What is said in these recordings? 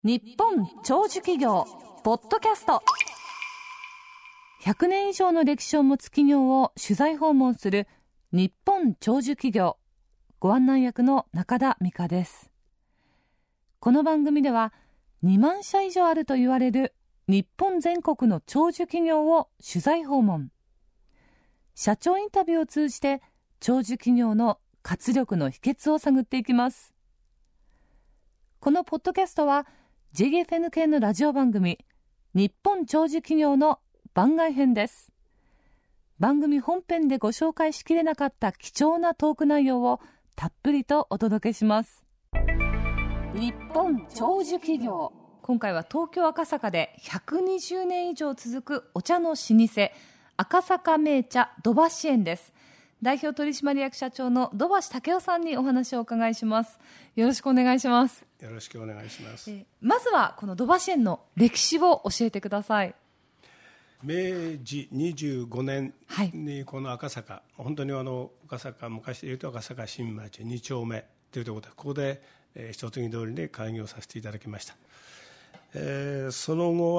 日本長寿企業ポッドキャスト。100年以上の歴史を持つ企業を取材訪問する日本長寿企業、ご案内役の中田美香です。この番組では2万社以上あると言われる日本全国の長寿企業を取材訪問、社長インタビューを通じて長寿企業の活力の秘訣を探っていきます。このポッドキャストはJFN 系のラジオ番組日本長寿企業の番外編です。番組本編でご紹介しきれなかった貴重なトーク内容をたっぷりとお届けします。日本長寿企業、今回は東京赤坂で120年以上続くお茶の老舗赤坂銘茶土橋園です。代表取締役社長の土橋武雄さんにお話をお伺いします。よろしくお願いします。 よろしくお願いします。 まずはこの土橋園の歴史を教えてください。 明治25年にこの赤坂、本当に赤坂、昔でいうと赤坂新町2丁目というところで、ここで一ツ木通りで開業させていただきました。その後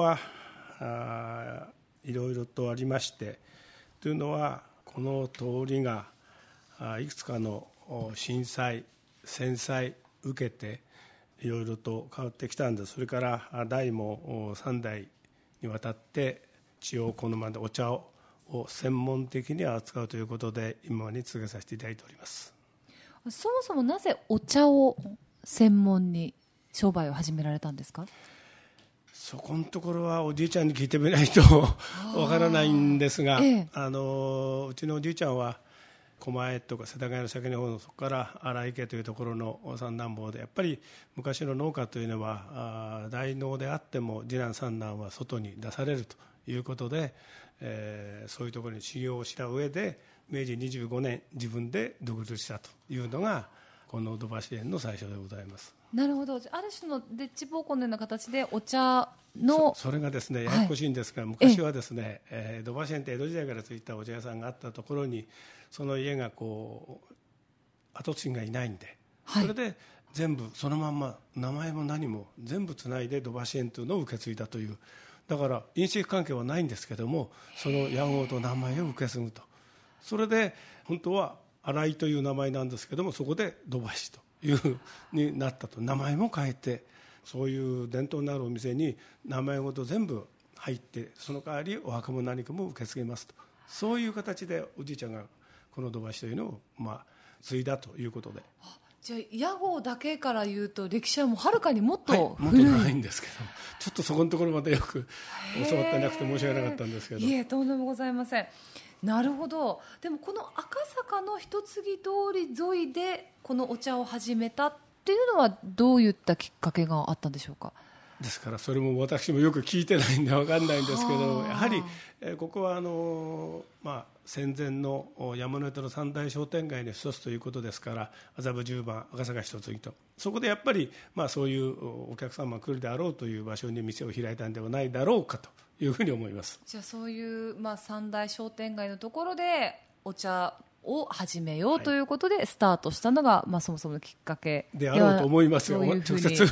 はいろいろとありまして、というのはこの通りがいくつかの震災戦災受けていろいろと変わってきたんです。それから代も3代にわたって地を好まんでお茶を専門的に扱うということで今に続けさせていただいております。 そもそもなぜお茶を専門に商売を始められたんですか？ そこのところはおじいちゃんに聞いてみないとわからないんですが、うちのおじいちゃんは狛江とか世田谷の先の方のそこから荒井家というところの三男坊で、やっぱり昔の農家というのは大農であっても次男三男は外に出されるということで、そういうところに修行をした上で明治25年自分で独立したというのがこの土橋園の最初でございます。 なるほど。ある種のデッチ奉公のような形でお茶のそれがですね、ややこしいんですが、昔はですね、土橋園って江戸時代からついたお茶屋さんがあったところにその家がこう跡継ぎがいないんで、それで全部そのまんま名前も何も全部つないで土橋園というのを受け継いだという、だから因式関係はないんですけども、その屋号と名前を受け継ぐと。それで本当は新井という名前なんですけども、そこで土橋というになったと。名前も変えて、そういう伝統のあるお店に名前ごと全部入って、その代わりお墓も何かも受け継げますと、そういう形でおじいちゃんがこの土橋というのを継いだということで。 じゃあ屋号だけから言うと歴史はもうはるかにもっと古い、もっと長いんですけど、ちょっとそこのところまでよく教わってなくて申し訳なかったんですけど。 いえ、とんでもございません。なるほど。でもこの赤坂の一ツ木通り沿いでこのお茶を始めたっていうのはどういったきっかけがあったんでしょうか？ ですからそれも私もよく聞いてないんで分かんないんですけど、やはりここは戦前の山の手の三大商店街の一つということですから、麻布十番赤坂一ツ木と、そこでやっぱりそういうお客様が来るであろうという場所に店を開いたんではないだろうかというふうに思います。 じゃあそういう三大商店街のところでお茶を始めようということでスタートしたのが、そもそものきっかけであろうと思いますよ。 直接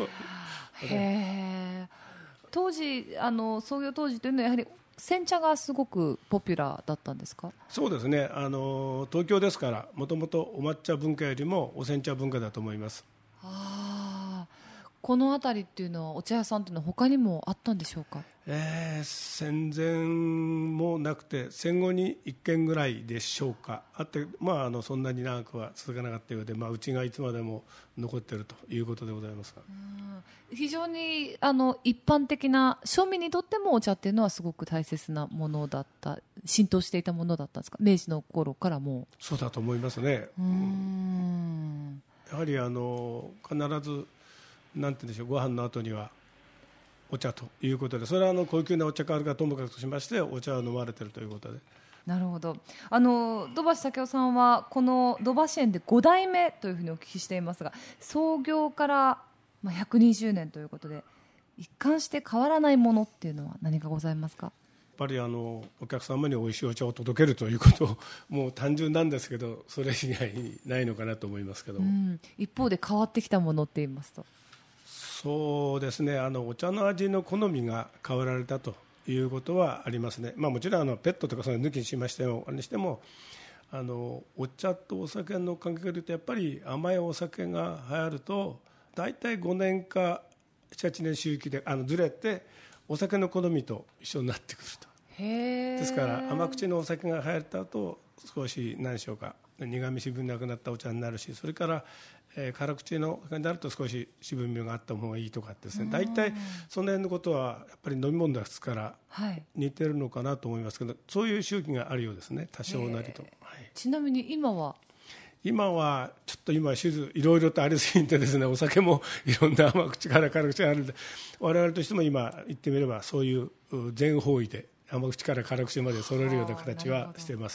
当時創業当時というのはやはり煎茶がすごくポピュラーだったんですか？ そうですね、東京ですからもともとお抹茶文化よりもお煎茶文化だと思います。 この辺りっていうのはお茶屋さんっていうのは他にもあったんでしょうか？ 戦前もなくて戦後に1軒ぐらいでしょうか。あって、そんなに長くは続かなかったようで、うちがいつまでも残っているということでございますが、 非常に一般的な庶民にとってもお茶っていうのはすごく大切なものだった、浸透していたものだったんですか？明治の頃からもう。 そうだと思いますね。やはり必ずなんて言うんでしょう、ご飯の後にはお茶ということで、それは高級なお茶かあるかともかくとしましてお茶を飲まれているということで。 なるほど。土橋武雄さんはこの土橋園で5代目というふうにお聞きしていますが、創業から120年ということで一貫して変わらないものっていうのは何かございますか？ やっぱりお客様においしいお茶を届けるということもう単純なんですけど、それ以外にないのかなと思いますけども、 一方で変わってきたものって言いますと？ そうですね、お茶の味の好みが変わられたということはありますね。もちろんペットとかその抜きにしましてもにしてもお茶とお酒の関係でいうとやっぱり甘いお酒が流行ると大体5年か7、8年周期でずれてお酒の好みと一緒になってくると。ですから甘口のお酒が流行った後少し何でしょうか、苦味渋みなくなったお茶になるし、それから辛口のになると少し渋みがあった方がいいとかですね、大体その辺のことはやっぱり飲み物ですから似てるのかなと思いますけど、そういう周期があるようですね、多少なりと。 ちなみに今はちょっと今手術いろいろとありすぎてですね、お酒もいろんな甘口から辛口があるので、我々としても今言ってみればそういう全方位で甘口から辛口まで揃えるような形はしています。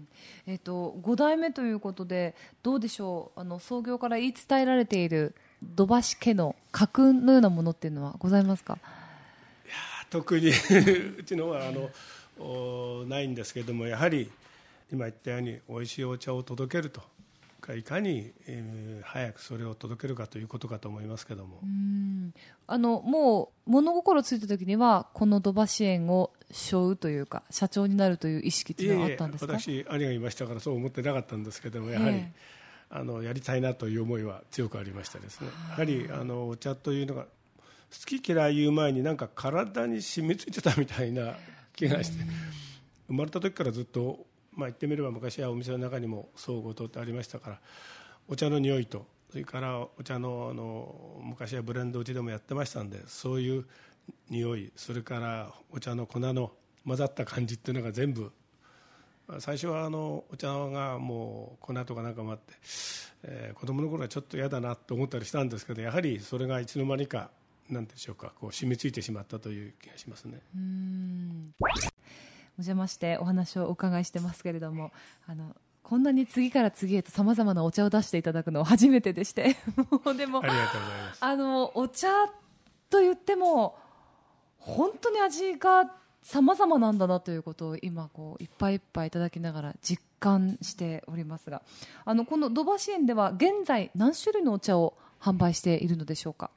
5代目ということでどうでしょう、創業から言い伝えられている土橋家の家訓のようなものっていうのはございますか？ いや特にうちのはないんですけれども、やはり今言ったようにおいしいお茶を届けるといかに、早くそれを届けるかということかと思いますけども、 もう物心ついた時にはこの土橋園を背負うというか社長になるという意識というのはあったんですか？ 私兄がいましたからそう思ってなかったんですけども、やはりやりたいなという思いは強くありましたですね。やはりお茶というのが好き嫌い言う前になんか体に染みついてたみたいな気がして、生まれた時からずっと言ってみれば昔はお店の中にも総合とってありましたから、お茶の匂いとそれからお茶の昔はブレンドうちでもやってましたんで、そういう匂い、それからお茶の粉の混ざった感じっていうのが全部、最初はお茶がもう粉とかなんかもあって、子供の頃はちょっと嫌だなと思ったりしたんですけど、やはりそれがいつの間にかなんでしょうか、こう染みついてしまったという気がしますね。 お邪魔してお話をお伺いしてますけれども、こんなに次から次へとさまざまなお茶を出していただくのは初めてでしてでもありがとうございます。 お茶と言っても本当に味がさまざまなんだなということを今いっぱいいっぱいいただきながら実感しておりますが、この土橋園では現在何種類のお茶を販売しているのでしょうか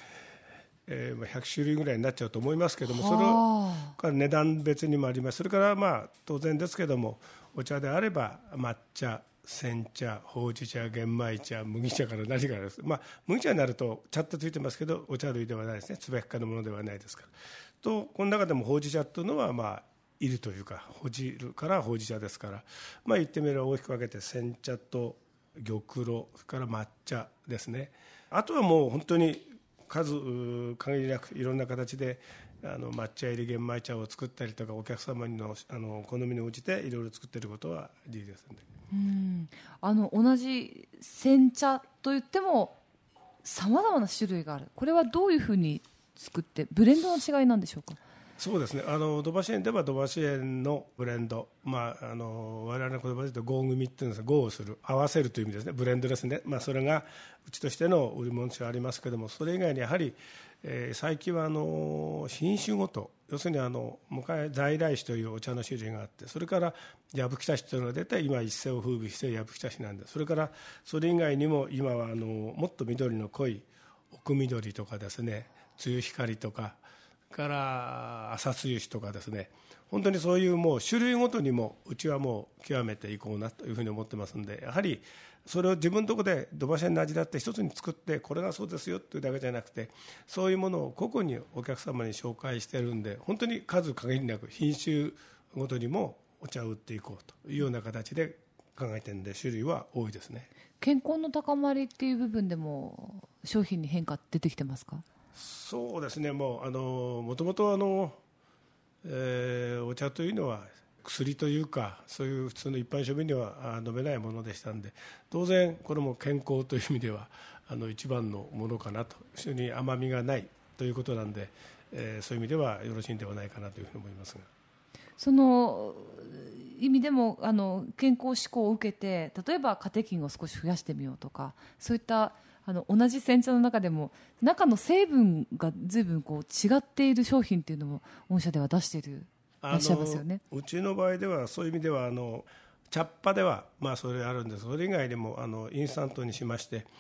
？100種類ぐらいになっちゃうと思いますけども、それから値段別にもあります。それから当然ですけども、お茶であれば抹茶、煎茶、ほうじ茶、玄米茶、麦茶から何からです。麦茶になると茶ってついてますけどお茶類ではないですね、つべっかのものではないですからと、この中でもほうじ茶というのはいるというか、ほじるからほうじ茶ですから、言ってみれば大きく分けて煎茶と玉露、それから抹茶ですね。あとはもう本当に数限りなくいろんな形で抹茶入り玄米茶を作ったりとか、お客様の好みに応じていろいろ作っていることは事実ですので、 同じ煎茶といってもさまざまな種類がある。これはどういうふうに作ってブレンドの違いなんでしょうか？ そうですね、土橋園では土橋園のブレンド、我々の言葉で言うと合組っていうんですが、合をする、合わせるという意味ですね、ブレンドですね。それがうちとしての売り物としてありますけれども、それ以外にやはり、最近は品種ごと、要するに昔在来種というお茶の種類があって、それから矢吹田種というのが出て、今一世を風靡して矢吹田種なんで、それからそれ以外にも今はもっと緑の濃い奥緑とかですね、露光とかから朝露酒とかですね、本当にそういうもう種類ごとにもうちはもう極めていこうなというふうに思ってますんで、やはりそれを自分のところで土橋園の味だって一つに作ってこれがそうですよっていうだけじゃなくて、そういうものを個々にお客様に紹介してるんで、本当に数限りなく品種ごとにもお茶を売っていこうというような形で考えてるんで、種類は多いですね。 健康の高まりっていう部分でも商品に変化出てきてますか？ そうですね、もともとお茶というのは薬というか、そういう普通の一般庶民には飲めないものでしたんで、当然これも健康という意味では一番のものかなと、非常に甘みがないということなんで、そういう意味ではよろしいんではないかなというふうに思いますが、 その意味でも健康志向を受けて、例えばカテキンを少し増やしてみようとか、そういった同じ煎茶の中でも中の成分が随分違っている商品っていうのも御社では出しているらっしゃいますよね。 うちの場合ではそういう意味では茶っ葉ではそれあるんです。それ以外にもインスタントにしまして、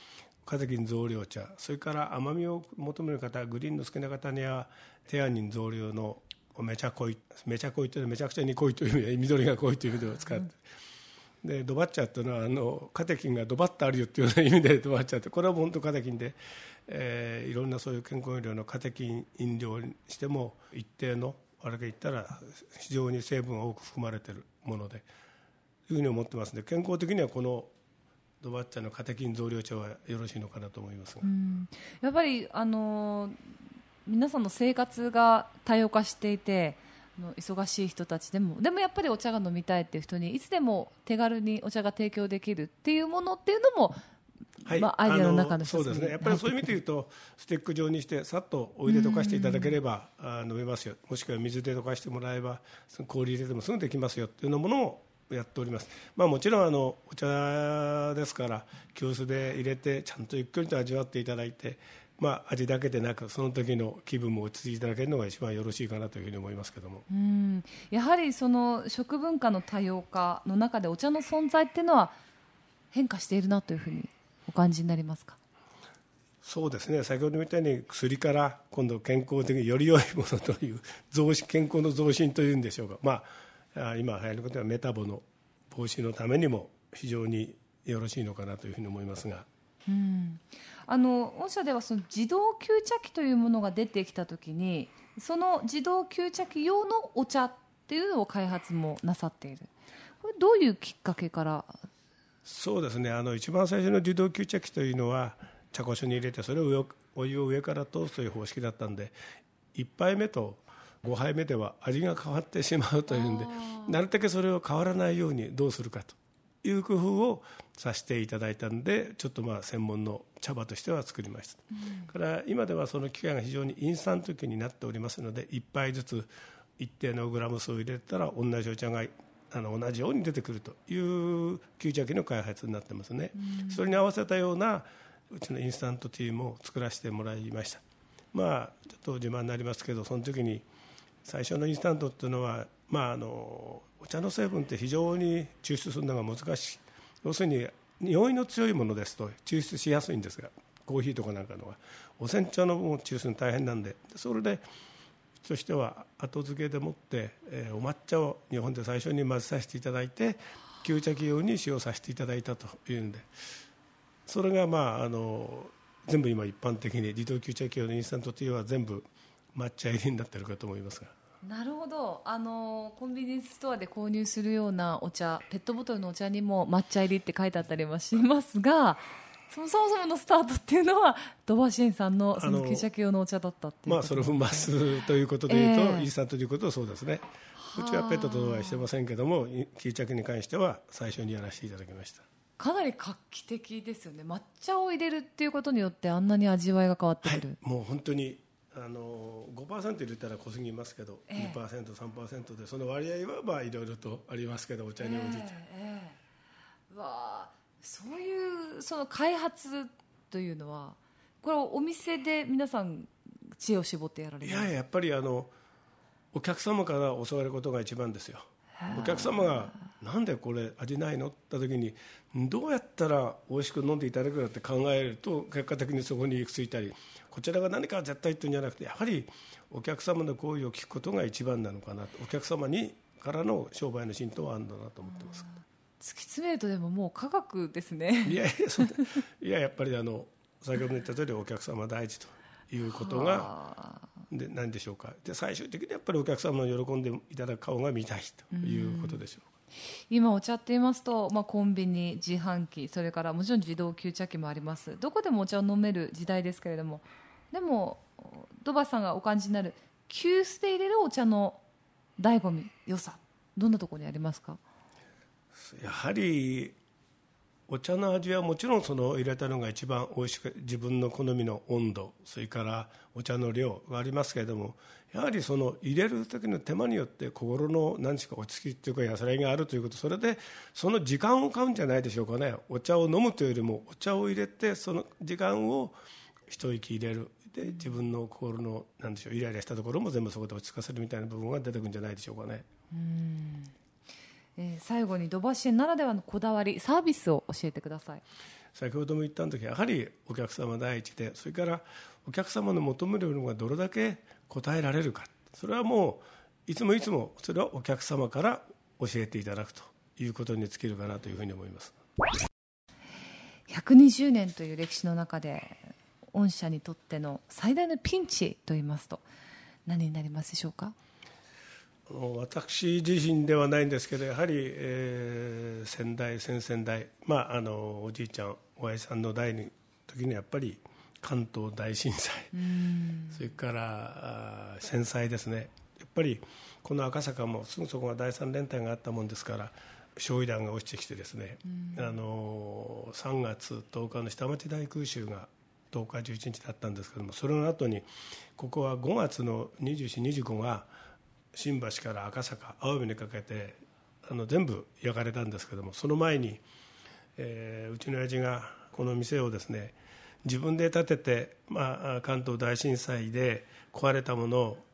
カテキン増量茶、それから甘みを求める方、グリーンの好きな方にはテアニン増量のめちゃ濃い、めちゃ濃いというのはめちゃくちゃに濃いという意味で、緑が濃いという意味で使って、でドバッチャというのはカテキンがドバッとあるよというような意味でドバッチャって、これは本当カテキンで、いろんなそういう健康飲料のカテキン飲料にしても一定のあれが言ったら非常に成分が多く含まれているものでというふうに思ってますので、健康的にはこのドバッチャのカテキン増量茶はよろしいのかなと思いますが、 やっぱり皆さんの生活が多様化していて、忙しい人たちでもやっぱりお茶が飲みたいっていう人にいつでも手軽にお茶が提供できるっていうものっていうのも、 はい、 アイデアの中の一つに。 そうですね、やっぱりそういう意味で言うとスティック状にしてさっとお湯で溶かしていただければ飲めますよ、もしくは水で溶かしてもらえば氷入れてもすぐできますよっていうようなものをやっております。もちろんお茶ですから急須で入れてちゃんとゆっくりと味わっていただいて、味だけでなくその時の気分も落ち着いていただけるのが一番よろしいかなというふうに思いますけども、 やはりその食文化の多様化の中でお茶の存在っていうのは変化しているなというふうにお感じになりますか？ そうですね、先ほど言ったように薬から今度健康的により良いものという健康の増進というんでしょうか、今流行ることはメタボの防止のためにも非常によろしいのかなというふうに思いますが、 御社ではその自動吸茶機というものが出てきたときに、その自動吸茶機用のお茶っていうのを開発もなさっている。これどういうきっかけから？ そうですね、一番最初の自動吸茶機というのは茶こしに入れてそれをお湯を上から通すという方式だったんで、1杯目と5杯目では味が変わってしまうというんで、なるだけそれを変わらないようにどうするかという工夫をさせていただいたので、ちょっと専門の茶葉としては作りました、から今ではその機械が非常にインスタント機になっておりますので、1杯ずつ一定のグラム数を入れたら同じお茶が同じように出てくるという吸茶機の開発になってますね、それに合わせたようなうちのインスタントティーも作らせてもらいました。ちょっと自慢になりますけど、その時に最初のインスタントっていうのは、お茶の成分って非常に抽出するのが難しい。要するに匂いの強いものですと抽出しやすいんですが、コーヒーとかなんかのはお煎茶の抽出するの大変なんで、それでとしては後付けでもって、お抹茶を日本で最初に混ぜさせていただいて吸茶機用に使用させていただいたというんで、それが全部今一般的に自動吸茶機用のインスタントティーは全部抹茶入りになっているかと思いますが。 なるほど。コンビニエンスストアで購入するようなお茶、ペットボトルのお茶にも抹茶入りって書いてあったりはしますが、そもそものスタートっていうのはドバシエンさんのその吸茶機用のお茶だったっていうこと、 それを粉末ということでいうと、インスタントということはそうですね。うちはペットとはしてませんけども、吸茶機に関しては最初にやらせていただきました。 かなり画期的ですよね。抹茶を入れるっていうことによってあんなに味わいが変わってくる、 もう本当に5% 入れたら濃すぎますけど、2%、3% でその割合はいろいろとありますけど、お茶に応じて、 そういうその開発というのはこれお店で皆さん知恵を絞ってやられる？ やっぱりお客様から教わることが一番ですよ。お客様がなんでこれ味ないのって言った時に、どうやったら美味しく飲んでいただけるかって考えると、結果的にそこに行き着いたり、こちらが何か絶対言ってるんじゃなくて、やはりお客様の声を聞くことが一番なのかなと、お客様にからの商売の浸透はあるんだなと思ってます。 突き詰めるとでももう科学ですね。 やっぱり先ほど言った通りお客様大事ということがで何でしょうか。で最終的にやっぱりお客様の喜んでいただく顔が見たいということでしょうか。 今お茶って言いますと、コンビニ、自販機、それからもちろん自動吸茶機もあります。どこでもお茶を飲める時代ですけれども、でも土橋さんがお感じになる急須で入れるお茶の醍醐味、良さ、どんなところにありますか？ やはりお茶の味はもちろんその入れたのが一番おいしく、自分の好みの温度、それからお茶の量がありますけれども、やはりその入れる時の手間によって心の何しか落ち着きというか安らぎがあるということ、それでその時間を買うんじゃないでしょうかね。お茶を飲むというよりもお茶を入れてその時間を一息入れるで、自分の心の何でしょう、イライラしたところも全部そこで落ち着かせるみたいな部分が出てくるんじゃないでしょうかね。 最後に土橋園ならではのこだわり、サービスを教えてください。 先ほども言ったんだけど、やはりお客様第一で、それからお客様の求めるものがどれだけ応えられるか、それはもういつもそれはお客様から教えていただくということに尽きるかなというふうに思います。 120年という歴史の中で御社にとっての最大のピンチといいますと何になりますでしょうか。 私自身ではないんですけど、やはり、先代先々代、おじいちゃんおやじさんの代の時にやっぱり関東大震災、それから戦災ですね。やっぱりこの赤坂もすぐそこが第三連隊があったもんですから、焼夷弾が落ちてきてですね、3月10日の下町大空襲が10日11日だったんですけども、それの後にここは5月の24、25が新橋から赤坂青海にかけて全部焼かれたんですけども、その前に、うちの親父がこの店をですね自分で建てて、関東大震災で壊れたものを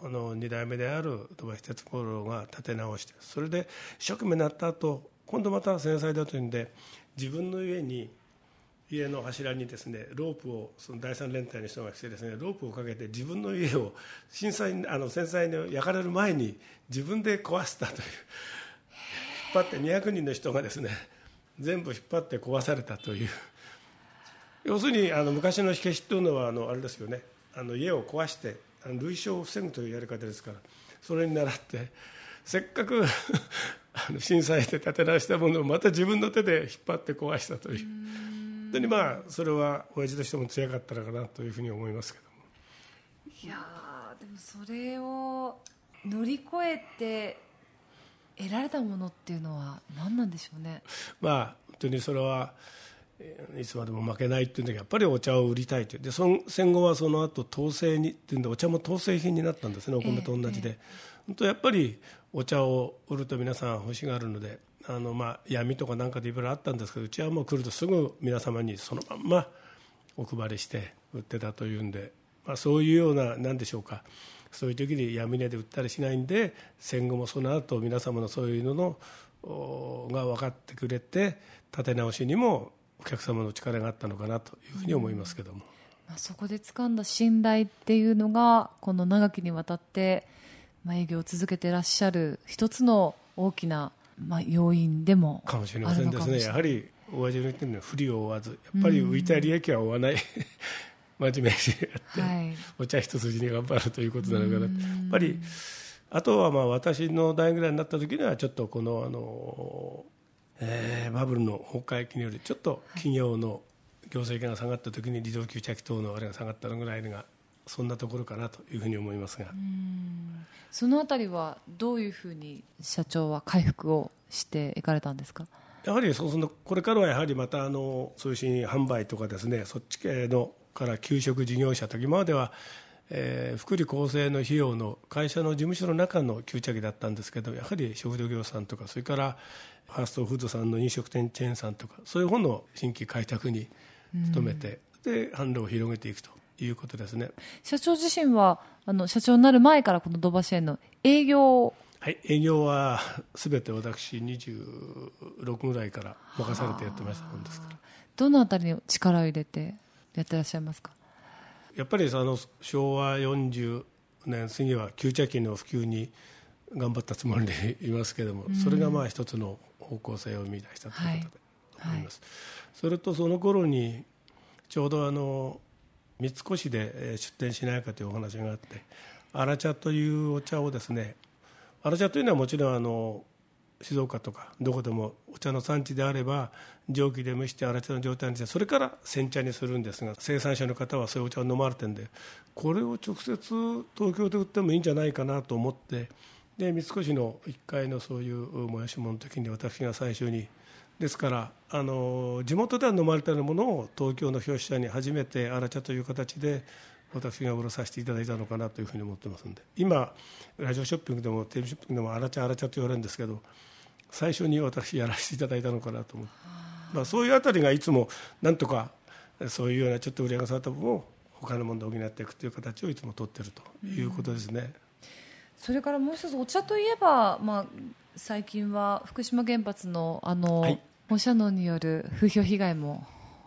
2代目である土橋哲五郎が建て直して、それで一生懸命になった後、今度また戦災だというんで自分の家の柱にですねロープを、その第三連隊の人が来てですねロープをかけて自分の家を戦災に焼かれる前に自分で壊したという、引っ張って200人の人がですね全部引っ張って壊されたという。要するに昔の火消しというのはあれですよね、家を壊して類焼を防ぐというやり方ですから、それに倣ってせっかく震災で建て直したものをまた自分の手で引っ張って壊したという。本当にそれは親父としても強かったのかなというふうに思いますけども。 いやでもそれを乗り越えて得られたものっていうのは何なんでしょうね。 本当にそれはいつまでも負けないっていうんだけど、やっぱりお茶を売りたいというで、戦後はその後統制にっていうんでお茶も統制品になったんですね、お米と同じで、本当やっぱりお茶を売ると皆さん欲しがるので、闇とかなんかでいろいろあったんですけど、うちはもう来るとすぐ皆様にそのまんまお配りして売ってたというんで、そういうような何でしょうか、そういう時に闇値で売ったりしないんで、戦後もその後皆様のそういうのが分かってくれて立て直しにもお客様の力があったのかなというふうに思いますけども、 そこで掴んだ信頼っていうのがこの長きにわたって営業を続けていらっしゃる一つの大きな要因でもあるのかもしれない。 かもしれませんですね。やはり親父の言ってるのは不利を負わず、やっぱり浮いた利益は負わない真面目にやって、お茶一筋に頑張るということなのかな。やっぱりあとは私の代ぐらいになった時にはちょっとこのバブルの崩壊期によりちょっと企業の業績が下がった時に自動吸着等のあれが下がったのぐらいがそんなところかなというふうに思いますが、 そのあたりはどういうふうに社長は回復をしていかれたんですか。 やはりこれからはやはりまた通信販売とかですね、そっち系のから給食事業者と今までは福利厚生の費用の会社の事務所の中の吸着だったんですけど、やはり食料業さんとか、それからファーストフードさんの飲食店チェーンさんとか、そういう方の新規開拓に努めて、で販路を広げていくということですね。 社長自身は社長になる前からこの土橋園の営業、 営業はすべて私26ぐらいから任されてやってましたもんですから。 どのあたりに力を入れてやってらっしゃいますか。 やっぱり昭和40年過ぎは吸着機の普及に頑張ったつもりでいますけれども、それが一つの方向性を見出したということで思います。それとその頃にちょうど三越で出店しないかというお話があって、荒茶というお茶をですね、荒茶というのはもちろん静岡とかどこでもお茶の産地であれば蒸気で蒸して荒茶の状態にしてそれから煎茶にするんですが、生産者の方はそういうお茶を飲まれてるんで、これを直接東京で売ってもいいんじゃないかなと思って、で三越の1階のそういう催し物の時に私が最初に、ですから地元では飲まれているものを東京の消費者に初めて荒茶という形で私が売らさせていただいたのかなというふうに思ってますので、今ラジオショッピングでもテレビショッピングでも荒茶と言われるんですけど、最初に私やらせていただいたのかなと思って、そういうあたりがいつもなんとかそういうようなちょっと売り上げが下がった部分を他のもので補っていくという形をいつも取っているということですね。 それからもう一つお茶といえば、最近は福島原発の放射能による風評被害も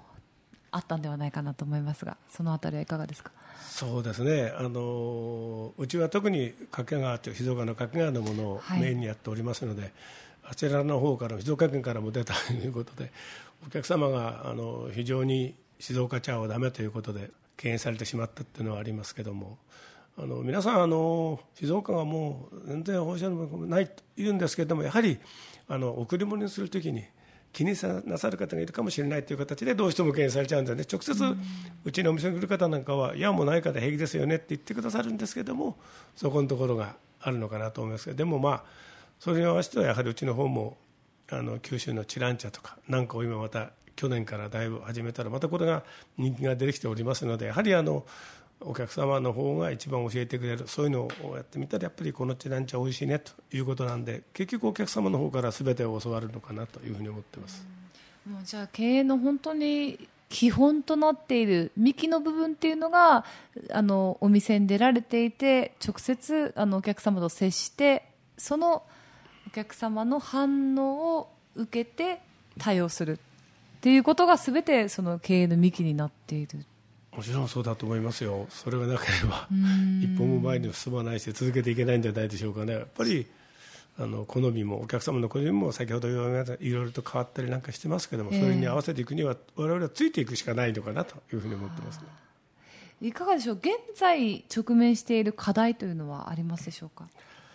あったんではないかなと思いますが、そのあたりはいかがですか？ そうですね、うちは特に掛川という静岡の掛川のものをメインにやっておりますので、あちらの方から静岡県からも出たということで、お客様が非常に静岡茶はダメということで敬遠されてしまったというのはありますけども、皆さん静岡がもう全然放射能もないと言うんですけれども、やはり贈り物にするときに気になさる方がいるかもしれないという形でどうしても敬遠されちゃうんでね、直接うちのお店に来る方なんかはいやもうないから平気ですよねって言ってくださるんですけども、そこのところがあるのかなと思いますけど、でもまあそれに合わせてはやはりうちの方も九州のチラン茶とかなんかを今また去年からだいぶ始めたらまたこれが人気が出てきておりますので、やはりお客様の方が一番教えてくれる、そういうのをやってみたらやっぱりこのチラン茶おいしいねということなんで、結局お客様の方から全てを教わるのかなというふうに思っています。 もうじゃあ経営の本当に基本となっている幹の部分っていうのがお店に出られていて、直接お客様と接してそのお客様の反応を受けて対応するっていうことが全てその経営の幹になっている。 もちろんそうだと思いますよ。それがなければ一歩も前に進まないし続けていけないんじゃないでしょうかね。やっぱり好みもお客様の好みも先ほど言われたいろいろと変わったりなんかしてますけども、それに合わせていくには我々はついていくしかないのかなというふうに思ってますね。 いかがでしょう、現在直面している課題というのはありますでしょうか？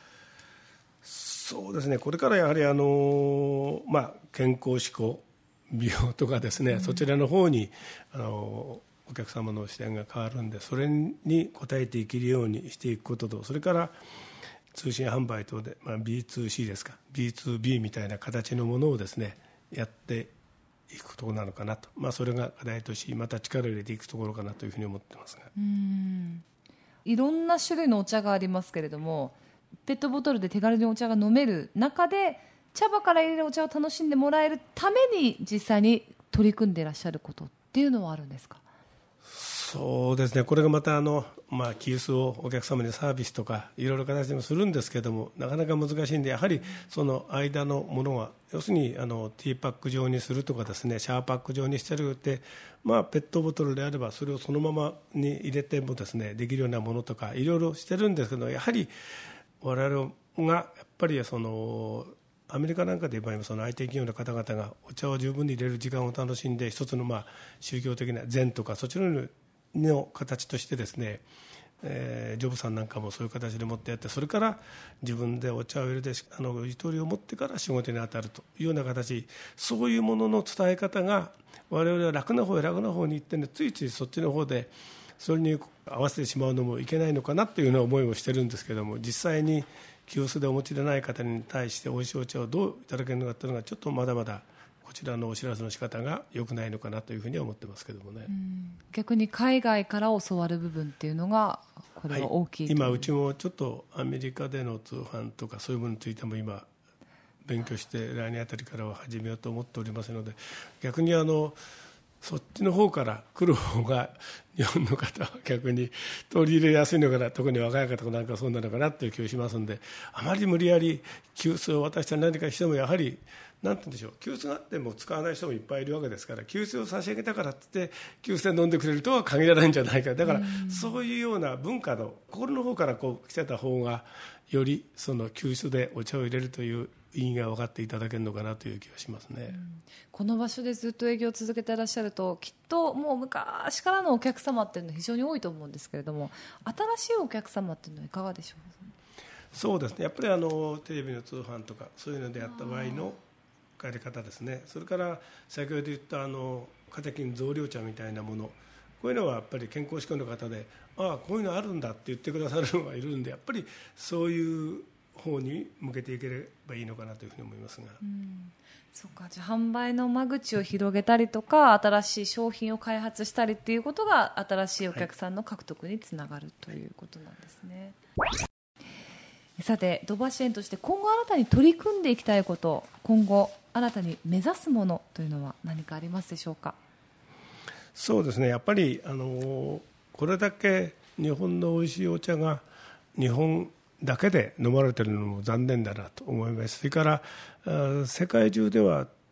そうですね、これからやはり健康志向美容とかですね、そちらの方にお客様の視点が変わるんで、それに応えていけるようにしていくことと、それから通信販売等で、B2C ですか B2B みたいな形のものをですねやっていくところなのかなと、それが課題としまた力を入れていくところかなというふうに思ってますが、 いろんな種類のお茶がありますけれども、ペットボトルで手軽にお茶が飲める中で茶葉から入れるお茶を楽しんでもらえるために実際に取り組んでいらっしゃることっていうのはあるんですか？ そうですね、これがまた急須をお客様にサービスとかいろいろ形でもするんですけども、なかなか難しいんで、やはりその間のものは要するにティーパック状にするとかですね、シャワーパック状にしてるって、ペットボトルであればそれをそのままに入れてもですねできるようなものとかいろいろしてるんですけど、やはり我々がやっぱりアメリカなんかで言えばその IT 企業の方々がお茶を十分に入れる時間を楽しんで、一つの宗教的な禅とかそちらの形としてですね、ジョブさんなんかもそういう形で持ってやって、それから自分でお茶を入れてゆとりを持ってから仕事に当たるというような形、そういうものの伝え方が我々は楽な方に行ってね、ついついそっちの方でそれに合わせてしまうのもいけないのかなというような思いをしてるんですけども、実際に急須でお持ちでない方に対しておいしいお茶をどういただけるのかというのがちょっとまだまだこちらのお知らせの仕方が良くないのかなというふうには思ってますけどもね。 逆に海外から教わる部分っていうのがこれは大きい、 今うちもちょっとアメリカでの通販とかそういうものについても今勉強して来年あたりからは始めようと思っておりますので、逆にそっちの方から来る方が日本の方は逆に取り入れやすいのかな、特に若い方なんかそうなのかなという気がしますので、あまり無理やり急須を渡したり何かしてもやはりなんて言うんでしょう、急須があっても使わない人もいっぱいいるわけですから、急須を差し上げたからって言って急須で飲んでくれるとは限らないんじゃないか。だからそういうような文化の心の方から来てた方がよりその急須でお茶を入れるという意義が分かっていただけるのかなという気がしますね。 この場所でずっと営業を続けていらっしゃると、きっともう昔からのお客様っていうのは非常に多いと思うんですけれども、新しいお客様っていうのはいかがでしょうか？ そうですね、やっぱりテレビの通販とかそういうのでやった場合の帰り方ですね。それから先ほど言ったカテキン増量茶みたいなもの、こういうのはやっぱり健康志向の方で、こういうのあるんだって言ってくださるのがいるんで、やっぱりそういう方に向けていければいいのかなというふうに思いますが、 そうか、じゃあ販売の間口を広げたりとか新しい商品を開発したりっていうことが新しいお客さんの獲得につながるということなんですね。さて、土橋園として今後新たに取り組んでいきたいこと、今後新たに目指すものというのは何かありますでしょうか？ そうですね、やっぱりこれだけ日本のおいしいお茶が日本だけで飲まれているのも残念だなと思います。それから世界中では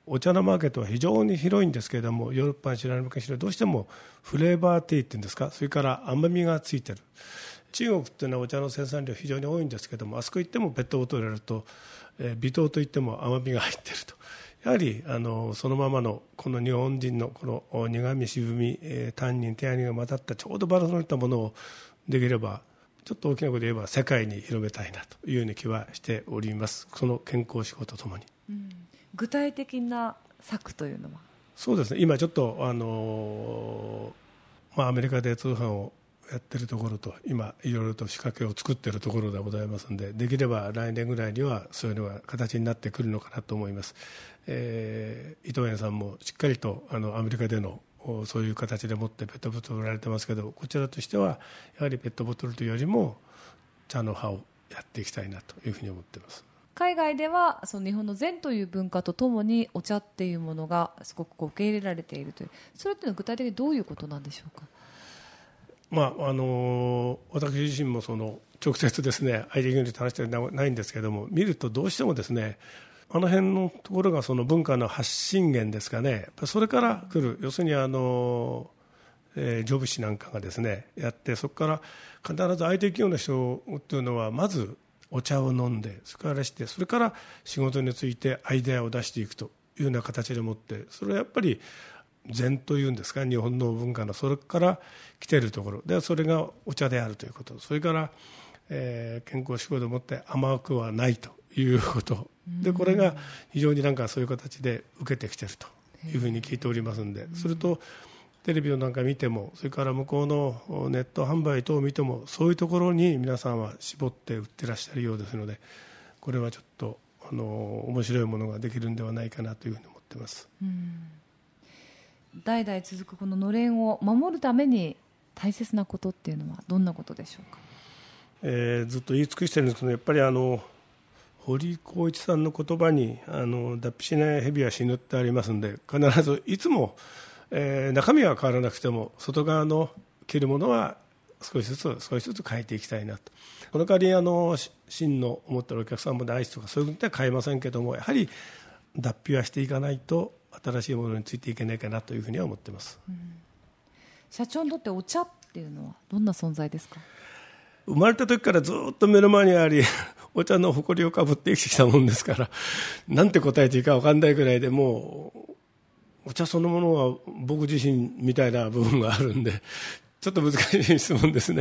お茶のマーケットは非常に広いんですけれども、ヨーロッパに知らない昔からどうしてもフレーバーティーっていうんですか、それから甘みがついてる。中国っていうのはお茶の生産量非常に多いんですけども、あそこ行ってもペットボトルやると、微糖といっても甘みが入っていると。やはりそのままのこの日本人のこの苦み渋み、タンニンテアニンが混ざったちょうどバランスのいったものをできればちょっと大きなことで言えば世界に広めたいなというような気はしております。その健康志向とともに、 具体的な策というのは。 そうですね、今ちょっとアメリカで通販をやってるところと今いろいろと仕掛けを作っているところでございますので、できれば来年ぐらいにはそういうのが形になってくるのかなと思います。伊藤園さんもしっかりとアメリカでのそういう形でもってペットボトル売られてますけど、こちらとしてはやはりペットボトルというよりも茶の葉をやっていきたいなというふうに思っています。 海外ではその日本の禅という文化とともにお茶っていうものがすごく受け入れられているという、それっていうのは具体的にどういうことなんでしょうか。 私自身も直接ですね相手に話してないんですけども、見るとどうしてもですねあの辺のところがその文化の発信源ですかね。それから来る、要するにジョブ氏なんかがですねやって、そこから必ず相手企業の人というのはまずお茶を飲んで、それから仕事についてアイデアを出していくというような形でもって、それはやっぱり禅というんですか、日本の文化のそれから来ているところで、それがお茶であるということ、それから、健康志向でもって甘くはないということで、これが非常にそういう形で受けてきているというふうに聞いておりますので、それとテレビを見ても、それから向こうのネット販売等を見ても、そういうところに皆さんは絞って売ってらっしゃるようですので、これはちょっと面白いものができるんではないかなというふうに思っています。 代々続くこののれんを守るために大切なことっていうのはどんなことでしょうか。 ずっと言い尽くしてるんですけど、やっぱり堀浩一さんの言葉に脱皮しない蛇は死ぬってありますので、必ずいつも、中身は変わらなくても外側の着るものは少しずつ変えていきたいなと。この代わり真の思っているお客さんも大事とかそういうことは変えませんけども、やはり脱皮はしていかないと新しいものについていけないかなというふうには思っています。 社長にとってお茶っていうのはどんな存在ですか。 生まれた時からずっと目の前にありお茶の誇りをかぶって生きてきたもんですから、なんて答えていいか分かんないぐらいで、もうお茶そのものは僕自身みたいな部分があるんで、ちょっと難しい質問ですね。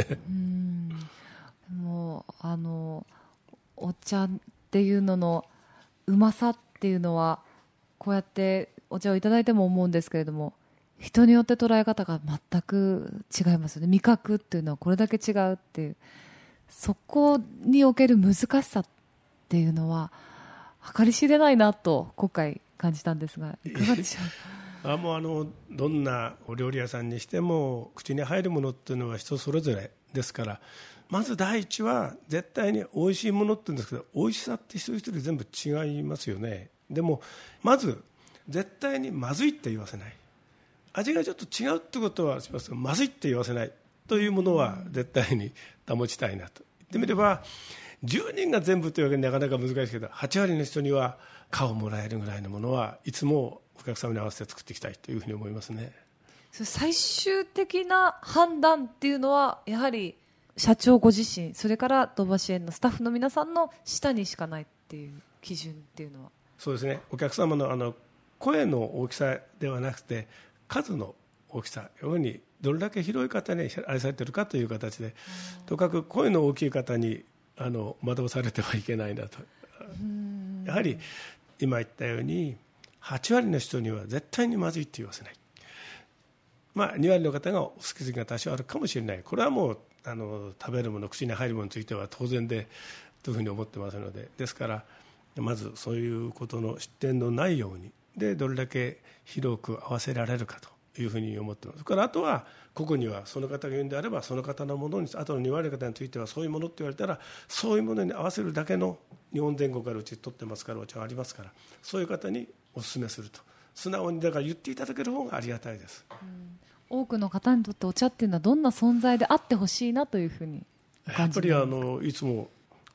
もうお茶っていうののうまさっていうのはこうやってお茶をいただいても思うんですけれども、人によって捉え方が全く違いますよね。味覚っていうのはこれだけ違うっていう、そこにおける難しさっていうのは計り知れないなと今回感じたんですが、いかがでしょう。 もうどんなお料理屋さんにしても口に入るものっていうのは人それぞれですから、まず第一は絶対に美味しいものって言うんですけど、美味しさって一人一人全部違いますよね。でもまず絶対にまずいって言わせない、味がちょっと違うってことはしますが、まずいって言わせないというものは絶対に保ちたいなと。言ってみれば10人が全部というわけになかなか難しいですけど、8割の人には顔をもらえるぐらいのものはいつもお客様に合わせて作っていきたいというふうに思いますね。 最終的な判断っていうのはやはり社長ご自身、それから土橋園のスタッフの皆さんの下にしかないっていう基準っていうのは。 そうですね、お客様の声の大きさではなくて数の大きさ、要にどれだけ広い方に愛されているかという形で、とにかく声の大きい方に惑わされてはいけないなと。やはり今言ったように8割の人には絶対にまずいって言わせない、2割の方がお好き好きが多少あるかもしれない。これはもう食べるもの、口に入るものについては当然でというふうに思ってますので、ですからまずそういうことの失点のないようにで、どれだけ広く合わせられるかというふうに思ってます。それからあとは個々にはその方が言うんであればその方のものに、あとの2割の方についてはそういうものって言われたらそういうものに合わせるだけの日本全国からうち取ってますから、お茶はありますから、そういう方にお勧めすると、素直にだから言っていただける方がありがたいです。 多くの方にとってお茶っていうのはどんな存在であってほしいなというふうに感じますか。 やっぱりいつも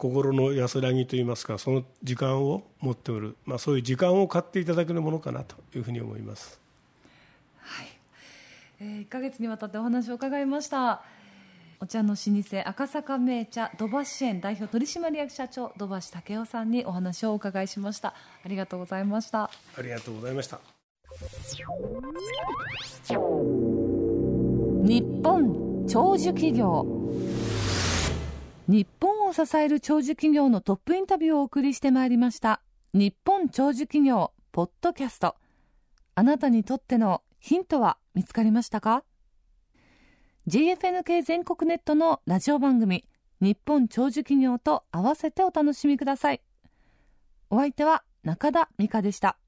心の安らぎといいますか、その時間を持っておる、そういう時間を買っていただけるものかなというふうに思います。 はい、1ヶ月にわたってお話を伺いました。お茶の老舗赤坂銘茶土橋園代表取締役社長土橋武雄さんにお話をお伺いしました。ありがとうございました。 ありがとうございました。 日本長寿企業。日本を支える長寿企業のトップインタビューをお送りしてまいりました日本長寿企業ポッドキャスト。あなたにとってのヒントは見つかりましたか？ GFNK 全国ネットのラジオ番組日本長寿企業と合わせてお楽しみください。お相手は中田美香でした。